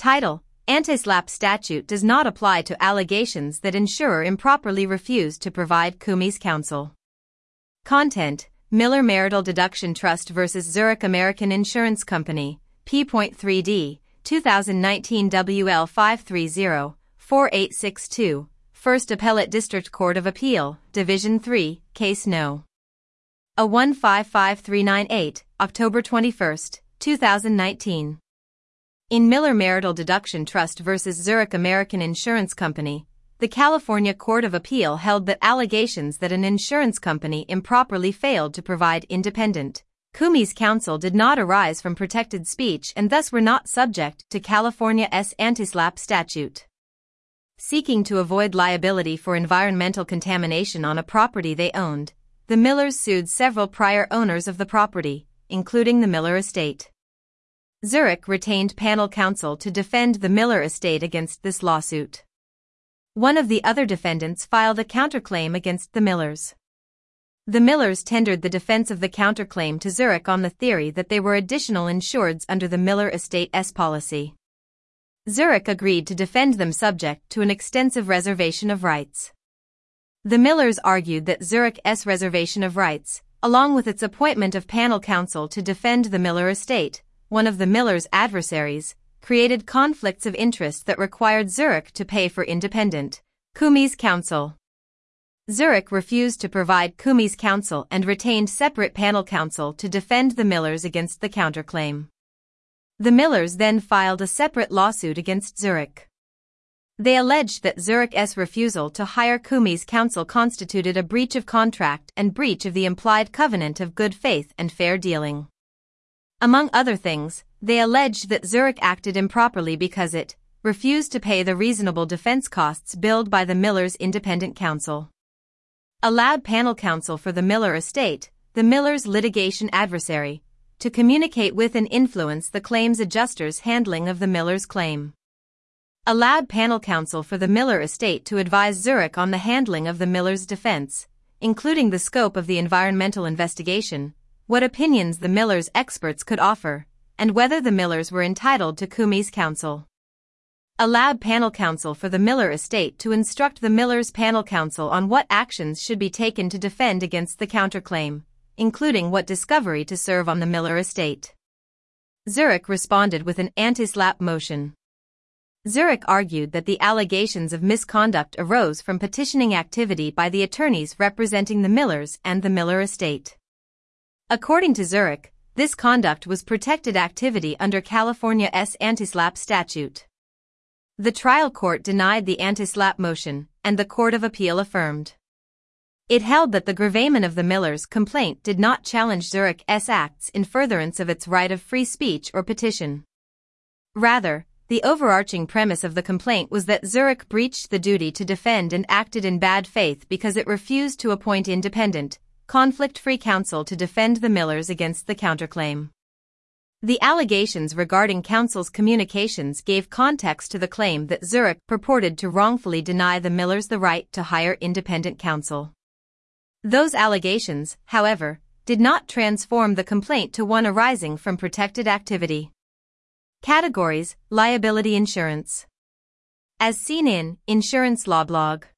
Title: Anti-SLAPP statute does not apply to allegations that insurer improperly refused to provide Cummings counsel. Content: Miller Marital Deduction Trust vs. Zurich American Insurance Company, P.3d, 2019 WL 530-4862, First Appellate District Court of Appeal, Division 3, Case No. A155398, October 21, 2019. In Miller Marital Deduction Trust v. Zurich American Insurance Company, the California Court of Appeal held that allegations that an insurance company improperly failed to provide independent Cummings counsel did not arise from protected speech and thus were not subject to California's anti-SLAPP statute. Seeking to avoid liability for environmental contamination on a property they owned, the Millers sued several prior owners of the property, including the Miller estate. Zurich retained panel counsel to defend the Miller estate against this lawsuit. One of the other defendants filed a counterclaim against the Millers. The Millers tendered the defense of the counterclaim to Zurich on the theory that they were additional insureds under the Miller estate's policy. Zurich agreed to defend them subject to an extensive reservation of rights. The Millers argued that Zurich's reservation of rights, along with its appointment of panel counsel to defend the Miller estate, one of the Millers' adversaries, created conflicts of interest that required Zurich to pay for independent Cummings counsel. Zurich refused to provide Cummings counsel and retained separate panel counsel to defend the Millers against the counterclaim. The Millers then filed a separate lawsuit against Zurich. They alleged that Zurich's refusal to hire Cummings counsel constituted a breach of contract and breach of the implied covenant of good faith and fair dealing. Among other things, they alleged that Zurich acted improperly because it refused to pay the reasonable defense costs billed by the Millers' independent counsel. Allowed panel counsel for the Miller estate, the Millers' litigation adversary, to communicate with and influence the claims adjuster's handling of the Millers' claim. Allowed panel counsel for the Miller estate to advise Zurich on the handling of the Millers' defense, including the scope of the environmental investigation, what opinions the Millers' experts could offer, and whether the Millers were entitled to Cummings counsel. Allowed panel counsel for the Miller estate to instruct the Millers' panel counsel on what actions should be taken to defend against the counterclaim, including what discovery to serve on the Miller estate. Zurich responded with an anti-SLAPP motion. Zurich argued that the allegations of misconduct arose from petitioning activity by the attorneys representing the Millers and the Miller estate. According to Zurich, this conduct was protected activity under California's anti-SLAPP statute. The trial court denied the anti-SLAPP motion, and the Court of Appeal affirmed. It held that the gravamen of the Millers' complaint did not challenge Zurich's acts in furtherance of its right of free speech or petition. Rather, the overarching premise of the complaint was that Zurich breached the duty to defend and acted in bad faith because it refused to appoint independent, conflict-free counsel to defend the Millers against the counterclaim. The allegations regarding counsel's communications gave context to the claim that Zurich purported to wrongfully deny the Millers the right to hire independent counsel. Those allegations, however, did not transform the complaint to one arising from protected activity. Categories: Liability insurance. As seen in Insurance Law Blog.